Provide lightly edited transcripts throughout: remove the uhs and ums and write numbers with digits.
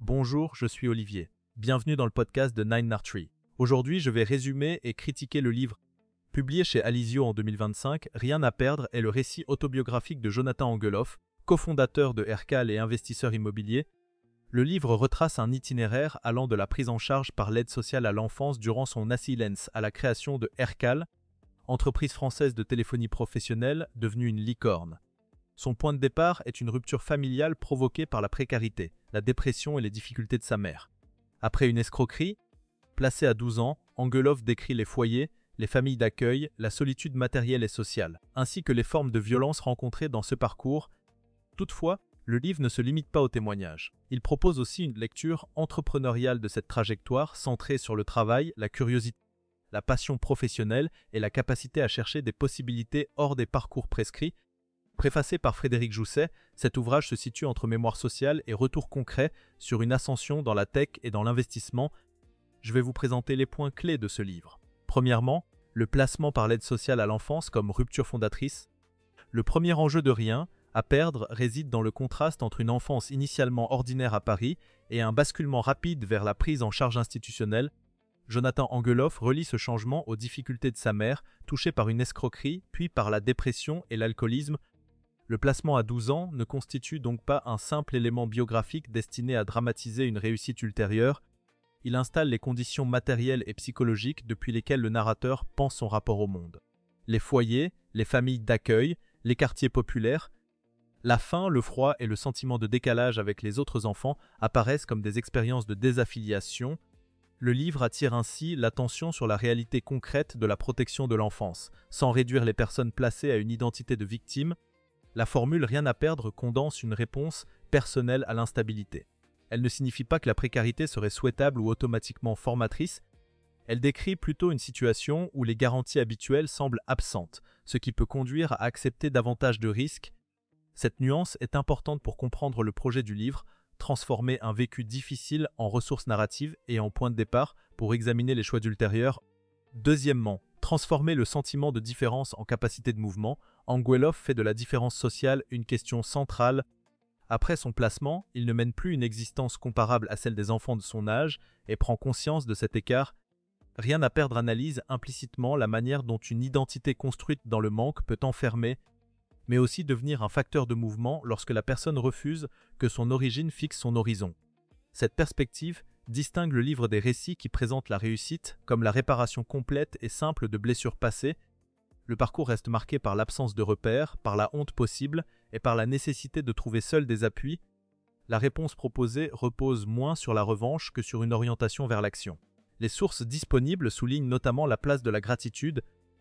Bonjour, je suis Olivier. Bienvenue dans le podcast de Nine Tree. Aujourd'hui, je vais résumer et critiquer le livre publié chez Alizio en 2025, Rien à perdre est le récit autobiographique de Jonathan Angelhoff, cofondateur de Hercal et investisseur immobilier. Le livre retrace un itinéraire allant de la prise en charge par l'aide sociale à l'enfance durant son assilence à la création de Hercal, entreprise française de téléphonie professionnelle devenue une licorne. Son point de départ est une rupture familiale provoquée par la précarité, la dépression et les difficultés de sa mère. Après une escroquerie, placé à 12 ans, Angelhoff décrit les foyers, les familles d'accueil, la solitude matérielle et sociale, ainsi que les formes de violence rencontrées dans ce parcours. Toutefois, le livre ne se limite pas aux témoignages. Il propose aussi une lecture entrepreneuriale de cette trajectoire centrée sur le travail, la curiosité, la passion professionnelle et la capacité à chercher des possibilités hors des parcours prescrits. Préfacé par Frédéric Jousset, cet ouvrage se situe entre mémoire sociale et retour concret sur une ascension dans la tech et dans l'investissement. Je vais vous présenter les points clés de ce livre. Premièrement, le placement par l'aide sociale à l'enfance comme rupture fondatrice. Le premier enjeu de Rien à perdre réside dans le contraste entre une enfance initialement ordinaire à Paris et un basculement rapide vers la prise en charge institutionnelle. Jonathan Angelhoff relie ce changement aux difficultés de sa mère, touchée par une escroquerie, puis par la dépression et l'alcoolisme. Le placement à 12 ans ne constitue donc pas un simple élément biographique destiné à dramatiser une réussite ultérieure. Il installe les conditions matérielles et psychologiques depuis lesquelles le narrateur pense son rapport au monde. Les foyers, les familles d'accueil, les quartiers populaires, la faim, le froid et le sentiment de décalage avec les autres enfants apparaissent comme des expériences de désaffiliation. Le livre attire ainsi l'attention sur la réalité concrète de la protection de l'enfance, sans réduire les personnes placées à une identité de victime. La formule « Rien à perdre » condense une réponse personnelle à l'instabilité. Elle ne signifie pas que la précarité serait souhaitable ou automatiquement formatrice. Elle décrit plutôt une situation où les garanties habituelles semblent absentes, ce qui peut conduire à accepter davantage de risques. Cette nuance est importante pour comprendre le projet du livre, transformer un vécu difficile en ressources narratives et en point de départ pour examiner les choix ultérieurs. Deuxièmement, transformer le sentiment de différence en capacité de mouvement. Angelhoff fait de la différence sociale une question centrale. Après son placement, il ne mène plus une existence comparable à celle des enfants de son âge et prend conscience de cet écart. Rien à perdre analyse implicitement la manière dont une identité construite dans le manque peut enfermer, mais aussi devenir un facteur de mouvement lorsque la personne refuse que son origine fixe son horizon. Cette perspective distingue le livre des récits qui présentent la réussite comme la réparation complète et simple de blessures passées. Le parcours reste marqué par l'absence de repères, par la honte possible et par la nécessité de trouver seul des appuis. La réponse proposée repose moins sur la revanche que sur une orientation vers l'action. Les sources disponibles soulignent notamment la place de la gratitude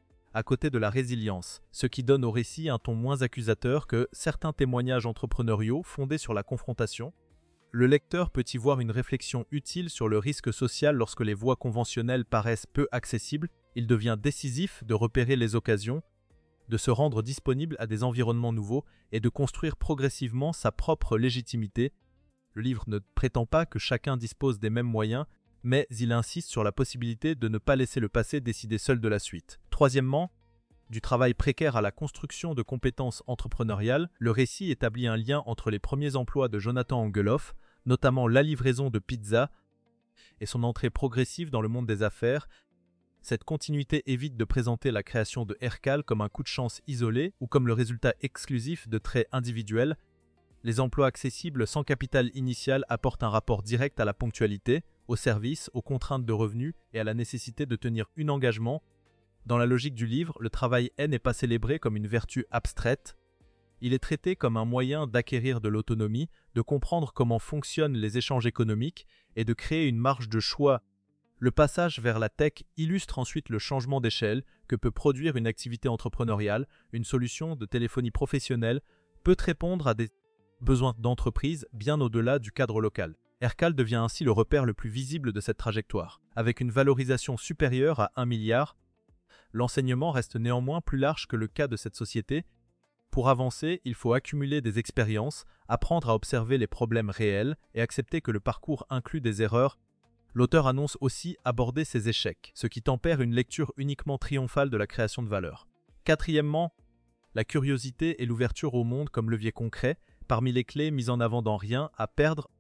à côté de la résilience, ce qui donne au récit un ton moins accusateur que certains témoignages entrepreneuriaux fondés sur la confrontation. Le lecteur peut y voir une réflexion utile sur le risque social lorsque les voies conventionnelles paraissent peu accessibles. Il devient décisif de repérer les occasions, de se rendre disponible à des environnements nouveaux et de construire progressivement sa propre légitimité. Le livre ne prétend pas que chacun dispose des mêmes moyens, mais il insiste sur la possibilité de ne pas laisser le passé décider seul de la suite. Troisièmement, du travail précaire à la construction de compétences entrepreneuriales, le récit établit un lien entre les premiers emplois de Jonathan Angelhoff, notamment la livraison de pizza, et son entrée progressive dans le monde des affaires. Cette continuité évite de présenter la création de Hercal comme un coup de chance isolé ou comme le résultat exclusif de traits individuels. Les emplois accessibles sans capital initial apportent un rapport direct à la ponctualité, au service, aux contraintes de revenus et à la nécessité de tenir un engagement. Dans la logique du livre, le travail n'est pas célébré comme une vertu abstraite. Il est traité comme un moyen d'acquérir de l'autonomie, de comprendre comment fonctionnent les échanges économiques et de créer une marge de choix. Le passage vers la tech illustre ensuite le changement d'échelle que peut produire une activité entrepreneuriale. Une solution de téléphonie professionnelle peut répondre à des besoins d'entreprise bien au-delà du cadre local. Hercal devient ainsi le repère le plus visible de cette trajectoire. Avec une valorisation supérieure à 1 milliard, l'enseignement reste néanmoins plus large que le cas de cette société. Pour avancer, il faut accumuler des expériences, apprendre à observer les problèmes réels et accepter que le parcours inclut des erreurs. L'auteur annonce aussi aborder ses échecs, ce qui tempère une lecture uniquement triomphale de la création de valeur. Quatrièmement, la curiosité et l'ouverture au monde comme levier concret, parmi les clés mises en avant dans Rien à perdre.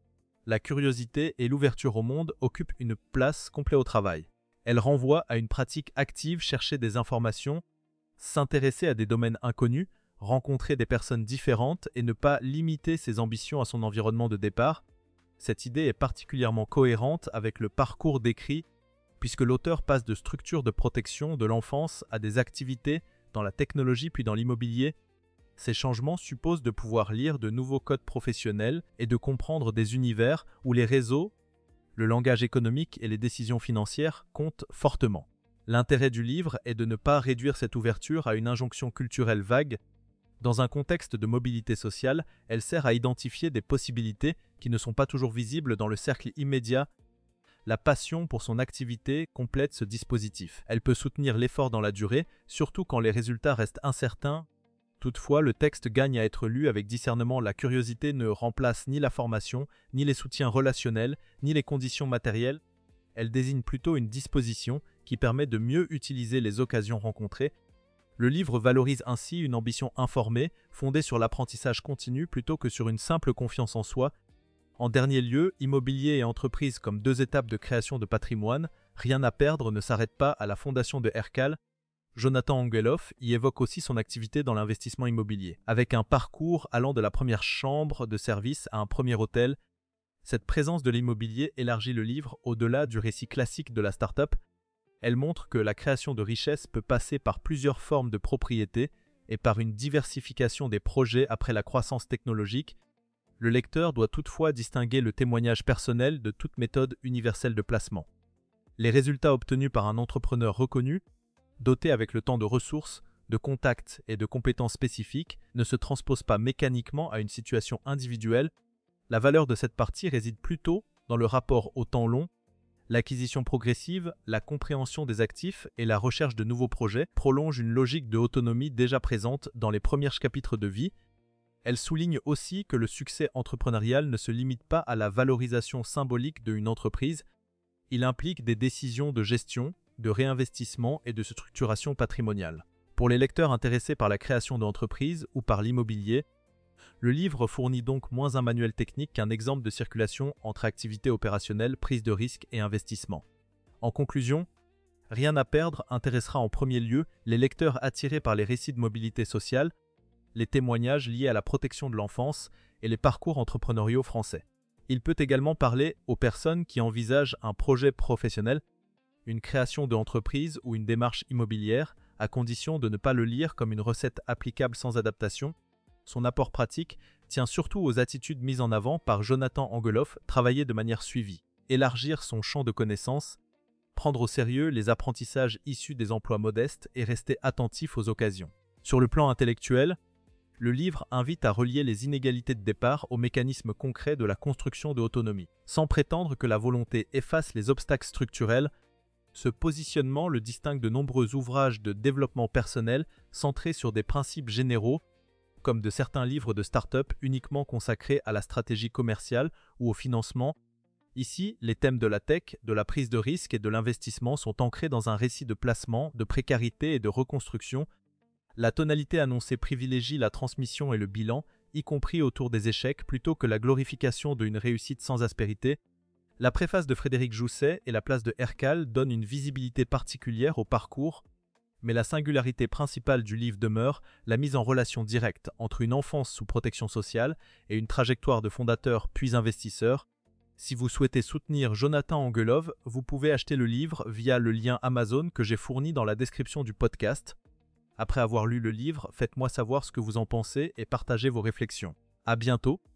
la curiosité et l'ouverture au monde occupent une place complète au travail. Elle renvoie à une pratique active, chercher des informations, s'intéresser à des domaines inconnus, rencontrer des personnes différentes et ne pas limiter ses ambitions à son environnement de départ. Cette idée est particulièrement cohérente avec le parcours décrit, puisque l'auteur passe de structures de protection de l'enfance à des activités dans la technologie puis dans l'immobilier. Ces changements supposent de pouvoir lire de nouveaux codes professionnels et de comprendre des univers où les réseaux, le langage économique et les décisions financières comptent fortement. L'intérêt du livre est de ne pas réduire cette ouverture à une injonction culturelle vague. Dans un contexte de mobilité sociale, elle sert à identifier des possibilités qui ne sont pas toujours visibles dans le cercle immédiat. La passion pour son activité complète ce dispositif. Elle peut soutenir l'effort dans la durée, surtout quand les résultats restent incertains. Toutefois, le texte gagne à être lu avec discernement. La curiosité ne remplace ni la formation, ni les soutiens relationnels, ni les conditions matérielles. Elle désigne plutôt une disposition qui permet de mieux utiliser les occasions rencontrées. Le livre valorise ainsi une ambition informée, fondée sur l'apprentissage continu plutôt que sur une simple confiance en soi. En dernier lieu, immobilier et entreprise comme deux étapes de création de patrimoine, Rien à perdre ne s'arrête pas à la fondation de Hercale. Jonathan Angelov y évoque aussi son activité dans l'investissement immobilier. Avec un parcours allant de la première chambre de service à un premier hôtel, cette présence de l'immobilier élargit le livre au-delà du récit classique de la start-up. Elle montre que la création de richesse peut passer par plusieurs formes de propriété et par une diversification des projets après la croissance technologique. Le lecteur doit toutefois distinguer le témoignage personnel de toute méthode universelle de placement. Les résultats obtenus par un entrepreneur reconnu, doté avec le temps de ressources, de contacts et de compétences spécifiques, ne se transposent pas mécaniquement à une situation individuelle. La valeur de cette partie réside plutôt dans le rapport au temps long. L'acquisition progressive, la compréhension des actifs et la recherche de nouveaux projets prolongent une logique de autonomie déjà présente dans les premiers chapitres de vie. Elle souligne aussi que le succès entrepreneurial ne se limite pas à la valorisation symbolique d'une entreprise. Il implique des décisions de gestion, de réinvestissement et de structuration patrimoniale. Pour les lecteurs intéressés par la création d'entreprises ou par l'immobilier, le livre fournit donc moins un manuel technique qu'un exemple de circulation entre activités opérationnelles, prise de risque et investissement. En conclusion, Rien à perdre intéressera en premier lieu les lecteurs attirés par les récits de mobilité sociale, les témoignages liés à la protection de l'enfance et les parcours entrepreneuriaux français. Il peut également parler aux personnes qui envisagent un projet professionnel, une création d'entreprise ou une démarche immobilière, à condition de ne pas le lire comme une recette applicable sans adaptation. Son apport pratique tient surtout aux attitudes mises en avant par Jonathan Angelov, travailler de manière suivie, élargir son champ de connaissances, prendre au sérieux les apprentissages issus des emplois modestes et rester attentif aux occasions. Sur le plan intellectuel, le livre invite à relier les inégalités de départ aux mécanismes concrets de la construction de l'autonomie, sans prétendre que la volonté efface les obstacles structurels. Ce positionnement le distingue de nombreux ouvrages de développement personnel centrés sur des principes généraux, comme de certains livres de start-up uniquement consacrés à la stratégie commerciale ou au financement. Ici, les thèmes de la tech, de la prise de risque et de l'investissement sont ancrés dans un récit de placement, de précarité et de reconstruction. La tonalité annoncée privilégie la transmission et le bilan, y compris autour des échecs, plutôt que la glorification d'une réussite sans aspérité. La préface de Frédéric Jousset et la place de Hercale donnent une visibilité particulière au parcours, mais la singularité principale du livre demeure la mise en relation directe entre une enfance sous protection sociale et une trajectoire de fondateur puis investisseur. Si vous souhaitez soutenir Jonathan Angelov, vous pouvez acheter le livre via le lien Amazon que j'ai fourni dans la description du podcast. Après avoir lu le livre, faites-moi savoir ce que vous en pensez et partagez vos réflexions. À bientôt!